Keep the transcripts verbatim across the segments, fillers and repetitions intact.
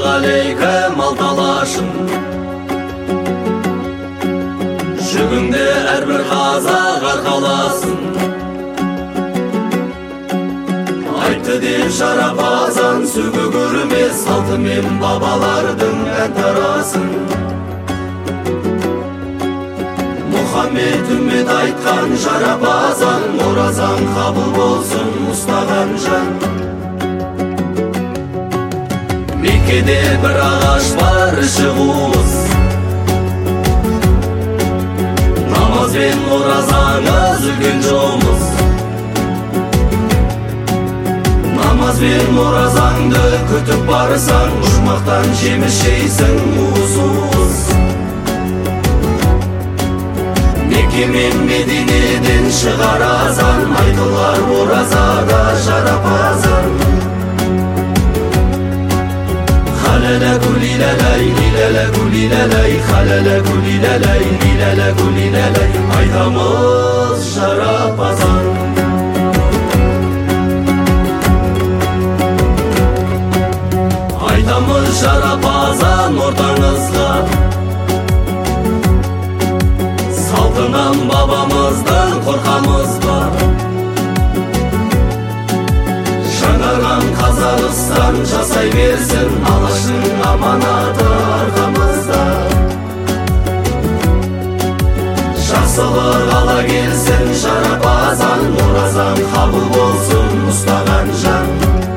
алейкум алталашым, жүгіңде әрбір қазақ арқаласын. Айтты деп жарапазан сөгі көрмес, алтымен бабалардың ән тарасын. Мұхаммед үммет айтқан жарапазан, оразан қабыл болсын ұстаған жан. Меккеде бір ағаш бар, іші қуыс, намаз бен оразаңыз үлкен жұмыс. Намаз бен оразаңды күтіп барсаң, жұмақтан жеміс жейсің уыз-уыз. Мекке мен Мединеден шығар азан, айтылар оразада жарапазан. Халалаку лилалай, лилалаку лилалай, халалаку лилалай, лилалаку лилалай, айтамыз жарапазан. Айтамыз жарапазан ортаңызға, салтынан бабамыздан қорқамыз бар. Жаңарған Қазақстан жасай берсін, Алаштың аманаты арқамызда. Жақсылық ала келсін жарапазан, оразан қабыл болсын ұстаған жан.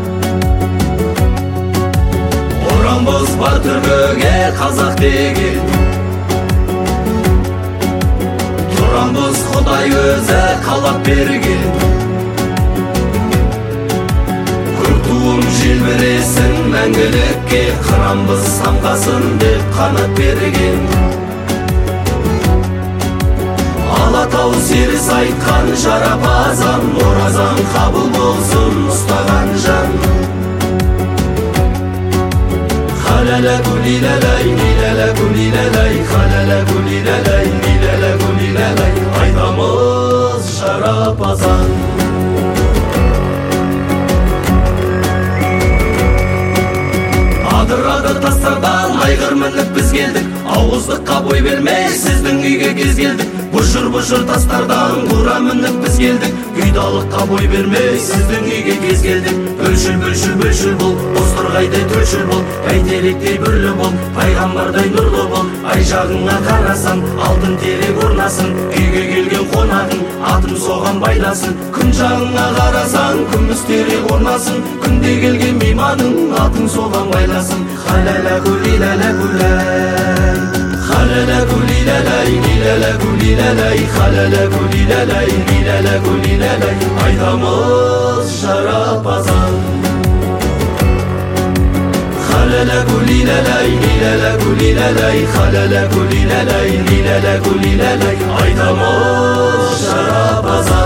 Орамыз бар түркіге қазақ деген, тұрамыз Құдай өзі қалап берген. Күртуым желбіресін мәңгілікке, қырамбыз самғасын деп қанат берген. Алатау серіс айтқан жарапазан, оразан қабыл болсын ұстаған жан. Халалаку лилалай, лилалаку лилалай, халалаку лилалай, лилалаку лилалай, айтамыз жарапазан. Адыр-адыр тастардан айғыр мініп біз келдік, ауыздыққа бой бермей сіздің үйге кез келдік. Бұжыр-бұжыр тастардан бұра мініп біз келдік, күйдалыққа бой бермей сіздің үйге кез келдік. Бөлшіл-бөлшіл-бөлшіл бол, бозторғайдай төлшіл бол, бәйтеректей бүрлі бол, пайғамбардай нұрлы бол. Ай жағыңа қарасын, алтын терек орнасын, үйге келген қонағың атым соған байласын. Күн жағыңа қарасан, күміс терек орнасын, күнде келген мейманың атың соған байласын. Халалаку лилалаку лай, халалаку лилалай, лилалаку лилалай, халалаку лилалай, лилалаку лилалай, айтамыз жарапазан. Халалаку лилалай, лилалаку лилалай, халалаку лилалай, лилалаку лилалай, айтамыз жарапазан.